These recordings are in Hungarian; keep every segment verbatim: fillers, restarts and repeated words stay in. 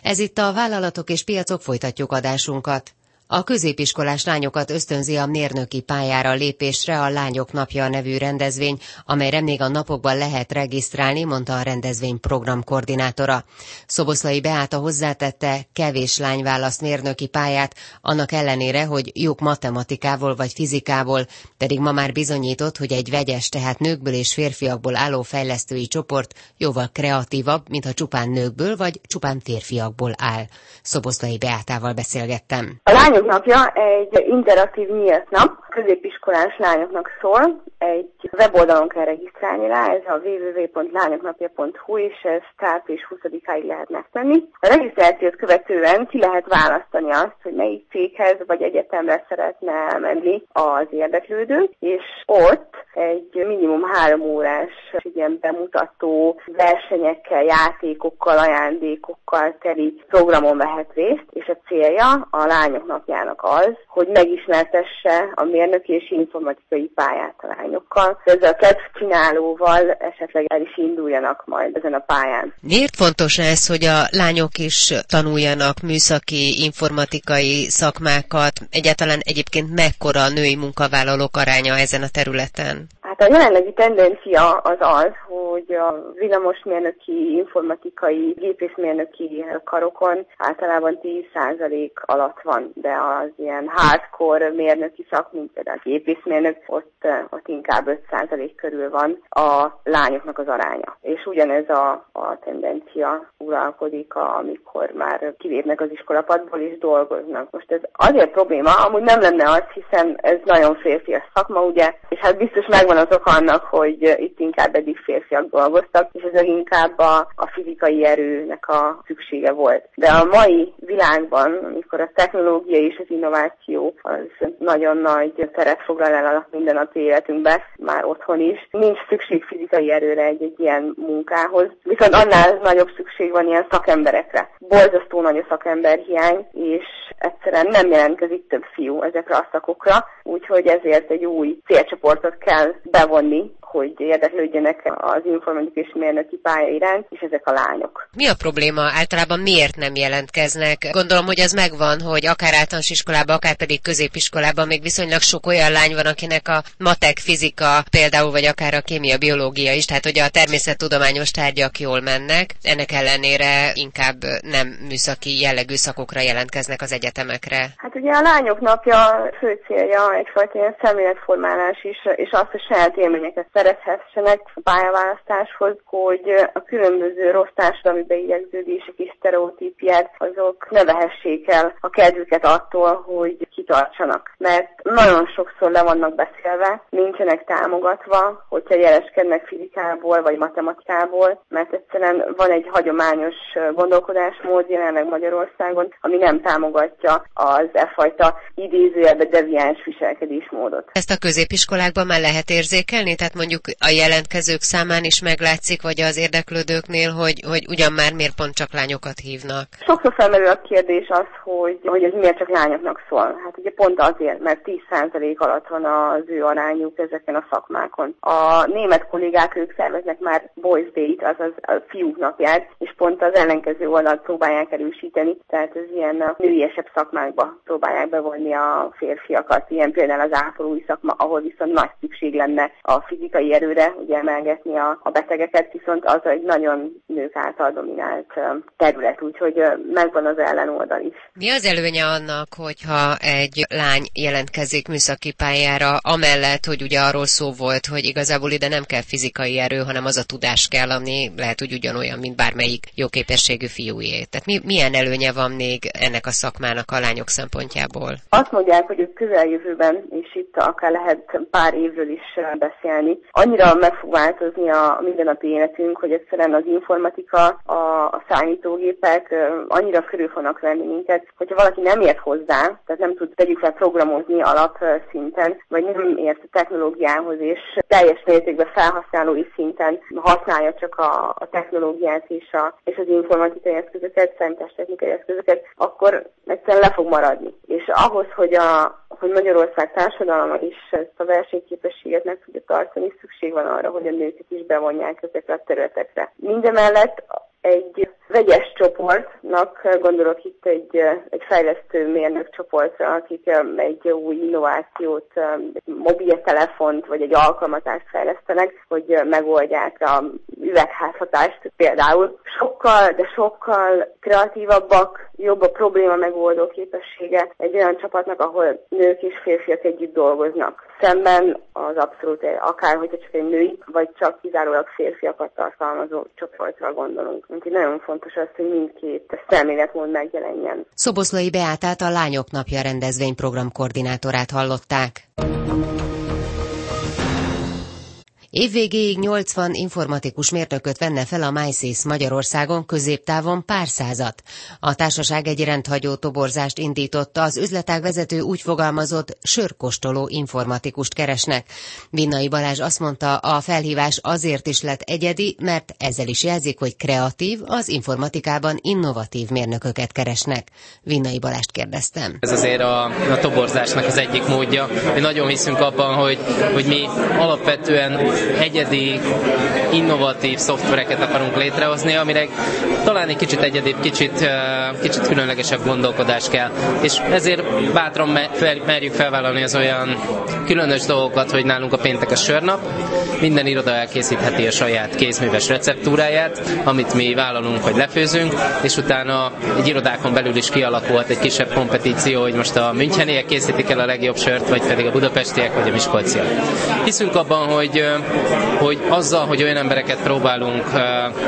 Ez itt a Vállalatok és Piacok, folytatjuk adásunkat. A középiskolás lányokat ösztönzi a mérnöki pályára lépésre a Lányok Napja nevű rendezvény, amelyre még a napokban lehet regisztrálni, mondta a rendezvény programkoordinátora. Szoboszlai Beáta hozzátette, kevés lány választ mérnöki pályát, annak ellenére, hogy jók matematikával vagy fizikából, pedig ma már bizonyított, hogy egy vegyes, tehát nőkből és férfiakból álló fejlesztői csoport jóval kreatívabb, mint ha csupán nőkből vagy csupán férfiakból áll. Szoboszlai Beátával beszélgettem. A Lányok Napja egy interaktív nyílt nap, középiskolás lányoknak szól, egy weboldalon kell regisztrálni rá, ez a double-u double-u double-u pont lányoknapja pont hu, és ezt április huszadikáig lehet megtenni. A regisztrációt követően ki lehet választani azt, hogy melyik céghez vagy egyetemre szeretne menni az érdeklődő, és ott egy minimum három órás ilyen bemutató versenyekkel, játékokkal, ajándékokkal teli programon vehet részt, és a célja a Lányok Napjának az, hogy megismertesse a mérnöki és informatikai pályát a lányokkal. Ezzel a kedv csinálóval esetleg el is induljanak majd ezen a pályán. Miért fontos ez, hogy a lányok is tanuljanak műszaki, informatikai szakmákat? Egyáltalán egyébként mekkora a női munkavállalók aránya ezen a területen? Hát a jelenlegi tendencia az az, hogy a villamosmérnöki, informatikai, gépészmérnöki karokon általában tíz százalék alatt van, de az ilyen hardcore mérnöki szak, mint például a gépészmérnök, ott, ott inkább öt százalék körül van a lányoknak az aránya. És ugyanez a, a tendencia uralkodik, amikor már kilépnek az iskolapadból és dolgoznak. Most ez azért probléma, amúgy nem lenne az, hiszen ez nagyon férfias szakma, ugye, és hát biztos megvan az ok annak, hogy itt inkább eddig férfiak dolgoztak, és ez inkább a, a fizikai erőnek a szüksége volt. De a mai világban, amikor a technológia és az innováció az nagyon nagy teret foglal el a mindennapi életünkben, már otthon is, nincs szükség fizikai erőre egy-egy ilyen munkához, viszont annál nagyobb szükség van ilyen szakemberekre. Borzasztó nagy a szakemberhiány, és egyszerűen nem jelentkezik több fiú ezekre a szakokra, úgyhogy ezért egy új célcsoportot kell bevonni, hogy érdeklődjenek az informatikai és mérnöki pálya iránt, és ezek a lányok. Mi a probléma? Általában miért nem jelentkeznek? Gondolom, hogy az megvan, hogy akár általános iskolában, akár pedig középiskolában még viszonylag sok olyan lány van, akinek a matek, fizika például, vagy akár a kémia, biológia is, tehát hogy a természettudományos tárgyak jól mennek, ennek ellenére inkább nem műszaki jellegű szakokra jelentkeznek az egyetemekre. Hát ugye a Lányok Napja fő célja egyfajta ilyen szemléletformálás is, és azt, hogy saját élményeket szerezhessenek a pályaválasztáshoz, hogy a különböző rossz társadalmi beidegződések és sztereotípiák azok ne vehessék el a kedvüket attól, hogy kitartsanak. Mert nagyon sokszor le vannak beszélve, nincsenek támogatva, hogyha jeleskednek fizikából vagy matematikából, mert egyszerűen van egy hagyományos gondolkodásmód jelenleg Magyarországon, ami nem támogatja az e fajta idézőjelbe deviáns viselkedésmódot. Ezt a középiskolákban már lehet érzékelni? Tehát mondjuk a jelentkezők számán is meglátszik, vagy az érdeklődőknél, hogy, hogy ugyan már miért pont csak lányokat hívnak? Sokszor felmerül a kérdés az, hogy, hogy ez miért csak lányoknak szól. Hát ugye pont azért, mert tíz százalék alatt van az ő arányuk ezeken a szakmákon. A német kollégák, ők szerveznek már Boys Day-t, azaz a fiúk napját, és pont az ellenkező oldalt próbálják erősíteni, tehát ez ilyen nőiesebb szakmákba próbálják bevonni a férfiakat, ilyen például az ápolói szakma, ahol viszont nagy szükség lenne a fizikai erőre, ugye emelgetni a, a betegeket, viszont az egy nagyon nők által dominált terület, úgyhogy megvan az ellenoldal is. Mi az előnye annak, hogyha egy lány jelentkezik műszaki pályára, amellett, hogy ugye arról szó volt, hogy igazából ide nem kell fizikai erő, hanem az a tudás kell, ami lehet, hogy ugyanolyan, mint bármelyik jóképességű fiújé. Tehát mi, milyen előnye van még ennek a szakmának a lányok szempontjából? Azt mondják, hogy a közeljövőben, és itt akár lehet pár évről is beszélni, annyira meg fog változni a mindennapi életünk, hogy egyszerűen az informatika, a, a számítógépek annyira körül fognak venni minket, hogyha valaki nem ért hozzá, tehát nem tud tegyük fel programozni alapszinten, vagy nem ért a technológiához, és teljes mértékben felhasználói szinten használja csak a, a technológiát és, a, és az informatikai eszközöket, számítástechnikai eszközöket, akkor egyszerűen le fog maradni. És ahhoz, hogy, a, hogy Magyarország társadalma is ezt a versenyképességet meg tudja tartani, szükség van arra, hogy a nőket is bevonják ezekre a területekre. Mindemellett egy vegyes csoportnak, gondolok itt egy, egy fejlesztő mérnök csoportra, akik egy új innovációt, mobiltelefont vagy egy alkalmazást fejlesztenek, hogy megoldják a üvegházhatást például. Sokkal, de sokkal kreatívabbak, jobb a probléma megoldó képessége egy olyan csapatnak, ahol nők és férfiak együtt dolgoznak. Szemben az abszolút, akár hogyha csak egy női, vagy csak kizárólag férfiakat tartalmazó csoportra gondolunk. Úgyhogy nagyon fontos az, hogy mindkét szemléletmód megjelenjen. Szoboszlai Beátát, a Lányok Napja rendezvény programkoordinátorát hallották. Évvégéig nyolcvan informatikus mérnököt venne fel a MySys Magyarországon, középtávon pár százat. A társaság egy rendhagyó toborzást indította, az üzletág vezető úgy fogalmazott, sörkóstoló informatikust keresnek. Vinnai Balázs azt mondta, a felhívás azért is lett egyedi, mert ezzel is jelzik, hogy kreatív, az informatikában innovatív mérnököket keresnek. Vinnai Balázst kérdeztem. Ez azért a, a toborzásnak az egyik módja. Mi nagyon hiszünk abban, hogy, hogy mi alapvetően egyedi, innovatív szoftvereket akarunk létrehozni, amire talán egy kicsit egyedibb, kicsit, kicsit különlegesebb gondolkodás kell. És ezért bátran merjük felvállalni az olyan különös dolgokat, hogy nálunk a péntek a sörnap, minden iroda elkészítheti a saját kézműves receptúráját, amit mi vállalunk, hogy lefőzünk, és utána egy irodákon belül is kialakult egy kisebb kompetíció, hogy most a müncheniek készítik el a legjobb sört, vagy pedig a budapestiek, vagy a miskolciak. Hiszünk abban, hogy hogy azzal, hogy olyan embereket próbálunk uh,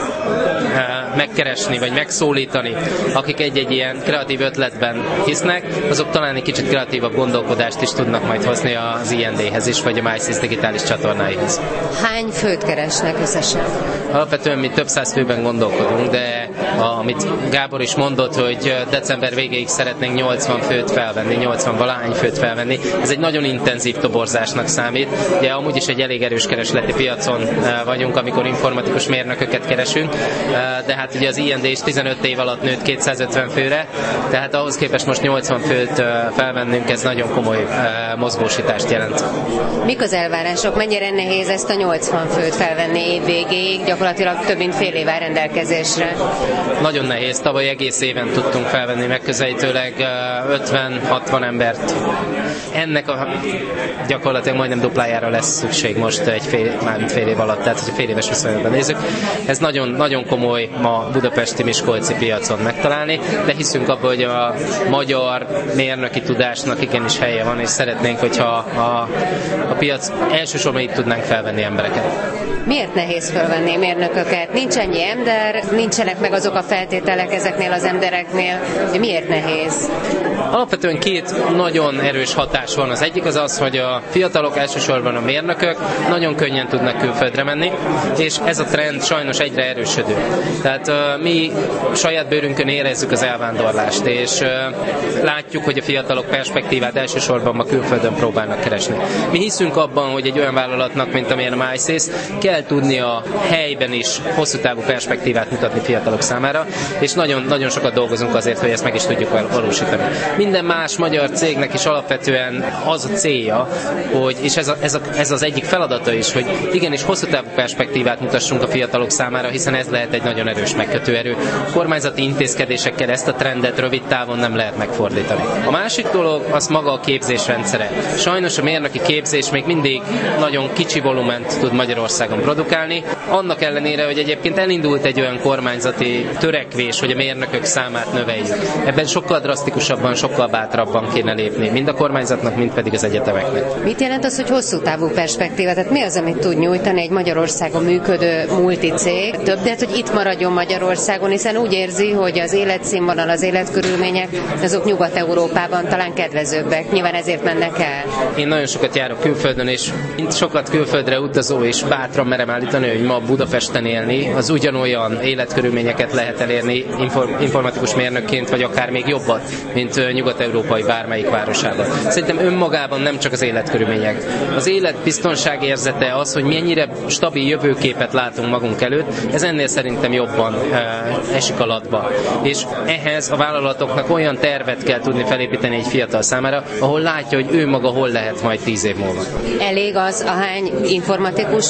uh, megkeresni, vagy megszólítani, akik egy-egy ilyen kreatív ötletben hisznek, azok talán egy kicsit kreatívabb gondolkodást is tudnak majd hozni az I N D-hez is, vagy a MySys digitális csatornáihoz. Hány főt keresnek összesen? Alapvetően mi több száz főben gondolkodunk, de amit Gábor is mondott, hogy december végéig szeretnénk nyolcvan főt felvenni, nyolcvan valahány főt felvenni. Ez egy nagyon intenzív toborzásnak számít. Ugye amúgy is egy elég erős keresleti piacon vagyunk, amikor informatikus mérnököket keresünk, de hát ugye az I N D is tizenöt év alatt nőtt kétszázötven főre, tehát ahhoz képest most nyolcvan főt felvennünk, ez nagyon komoly mozgósítást jelent. Mik az elvárások? Mennyire nehéz ezt a nyolcvan főt felvenni év végéig? Gyakorlatilag több mint fél év áll rendelkezésre. Nagyon nehéz, tavaly egész éven tudtunk felvenni megközelítőleg ötven-hatvan embert. Ennek a gyakorlatilag majdnem duplájára lesz szükség most egy fél, már fél év alatt, tehát hogy fél éves viszonylatban nézzük. Ez nagyon, nagyon komoly ma budapesti miskolci piacon megtalálni, de hiszünk abban, hogy a magyar mérnöki tudásnak igenis helye van, és szeretnénk, hogyha a, a piac elsősorban itt tudnánk felvenni embereket. Miért nehéz felvenni mérnököket? Nincs ennyi ember, nincsenek meg azok a feltételek ezeknél az embereknél. Miért nehéz? Alapvetően két nagyon erős hatás van. Az egyik az az, hogy a fiatalok, elsősorban a mérnökök nagyon könnyen tudnak külföldre menni, és ez a trend sajnos egyre erősödő. Tehát uh, mi saját bőrünkön érezzük az elvándorlást, és uh, látjuk, hogy a fiatalok perspektívát elsősorban ma külföldön próbálnak keresni. Mi hiszünk abban, hogy egy olyan vállalatnak, mint amilyen a MySys, kell tudnia helyben is hosszú távú perspektívát mutatni fiatalok számára, és nagyon, nagyon sokat dolgozunk azért, hogy ezt meg is tudjuk valósítani. Minden más magyar cégnek is alapvetően az a célja, hogy, és ez, a, ez, a, ez az egyik feladata is, hogy igenis hosszú távú perspektívát mutassunk a fiatalok számára, hiszen ez lehet egy nagyon erős megkötőerő. Kormányzati intézkedésekkel ezt a trendet rövid távon nem lehet megfordítani. A másik dolog az maga a képzés rendszere. Sajnos a mérnöki képzés még mindig nagyon kicsi volument tud Magyarországon produkálni, annak ellenére, hogy egyébként elindult egy olyan kormányzati törekvés, hogy a mérnökök számát növeljük. Ebben sokkal drasztikusabban, sokkal bátrabban kéne lépni, mind a kormányzatnak, mind pedig az egyetemeknek. Mit jelent az, hogy hosszú távú perspektíva? Tehát mi az, amit tud nyújtani egy Magyarországon működő multicég? Többet, hogy itt maradjon Magyarországon, hiszen úgy érzi, hogy az életszínvonal, az életkörülmények, azok Nyugat-Európában talán kedvezőbbek. Nyilván ezért mennek el. Én nagyon sokat járok külföldön, és sokat külföldre utazó, és bátran merem állítani, hogy ma Budapesten élni, az ugyanolyan életkörülményeket lehet elérni informatikus mérnökként, vagy akár még jobbat, mint nyugat-európai bármelyik városában. Szerintem önmagában nem csak az életkörülmények. Az életbiztonság érzete, az, hogy mennyire stabil jövőképet látunk magunk előtt, ez ennél szerintem jobban uh, esik alatba. És ehhez a vállalatoknak olyan tervet kell tudni felépíteni egy fiatal számára, ahol látja, hogy ő maga hol lehet majd tíz év múlva. Elég az, ahány informatikust most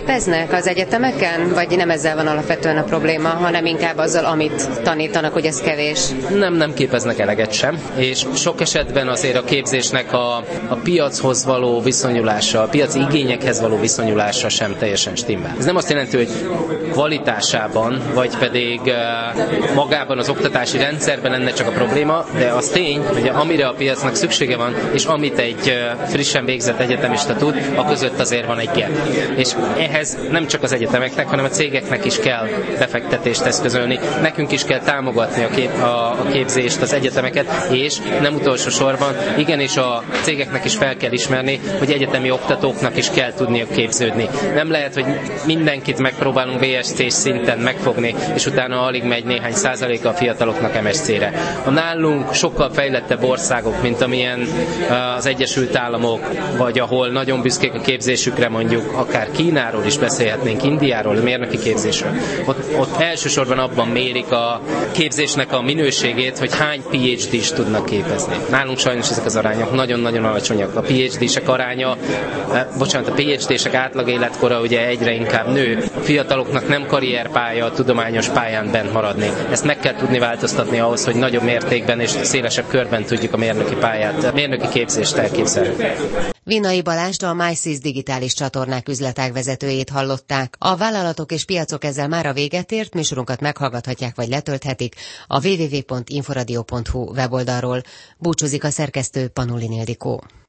Képeznek az egyetemeken, vagy nem ezzel van alapvetően a probléma, hanem inkább azzal, amit tanítanak, hogy ez kevés? Nem, nem képeznek eleget sem, és sok esetben azért a képzésnek a, a piachoz való viszonyulása, a piaci igényekhez való viszonyulása sem teljesen stimmel. Ez nem azt jelenti, hogy kvalitásában, vagy pedig uh, magában az oktatási rendszerben lenne csak a probléma, de az tény, hogy amire a piacnak szüksége van, és amit egy uh, frissen végzett egyetemista tud, a között azért van egy gap. És ehhez nem csak az egyetemeknek, hanem a cégeknek is kell befektetést eszközölni. Nekünk is kell támogatni a, kép, a, a képzést, az egyetemeket, és nem utolsó sorban, igenis a cégeknek is fel kell ismerni, hogy egyetemi oktatóknak is kell tudniuk képződni. Nem lehet, hogy mindenkit megpróbálunk bé es cés szinten megfogni, és utána alig megy néhány százaléka a fiataloknak em es cére. A nálunk sokkal fejlettebb országok, mint amilyen az Egyesült Államok, vagy ahol nagyon büszkék a képzésükre, mondjuk akár Kínáról is beszélhetnénk, Indiáról, a mérnöki képzésről. Ott, ott elsősorban abban mérik a képzésnek a minőségét, hogy hány pé há dé-s tudnak képezni. Nálunk sajnos ezek az arányok nagyon-nagyon alacsonyak. A pé há dé-sek aránya, eh, bocsánat, a pé há dé-sek átlag életkora ugye egyre inkább nő. A fiataloknak nem karrierpálya, a tudományos pályán bent maradni. Ezt meg kell tudni változtatni ahhoz, hogy nagyobb mértékben és szélesebb körben tudjuk a mérnöki pályát, a mérnöki képzést elképzelni. Vinai Balást, a MySys digitális csatornák üzletág vezetőjét hallották. A vállalatok és piacok ezzel már a véget ért, műsorunkat meghallgathatják vagy letölthetik a double-u double-u double-u pont inforadio pont hu weboldalról. Búcsúzik a szerkesztő, Panulin Ildikó.